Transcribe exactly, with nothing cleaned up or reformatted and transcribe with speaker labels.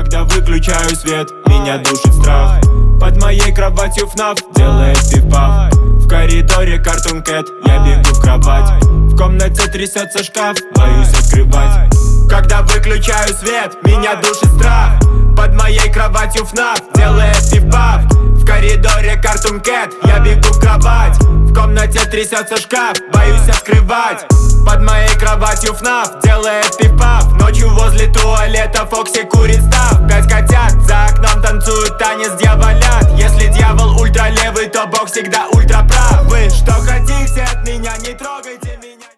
Speaker 1: Когда выключаю свет, меня душит страх. Под моей кроватью ФНАФ делает пиф-паф. В коридоре Cartoon Cat, я бегу в кровать. В комнате трясется шкаф, боюсь открывать. Когда выключаю свет, меня душит страх. Под моей кроватью ФНАФ делает пиф-паф. В коридоре Cartoon Cat, я бегу в кровать. В комнате трясется шкаф, боюсь открывать. Под моей кроватью ФНАФ делает пиф-паф. Ночью возле туалета Фокси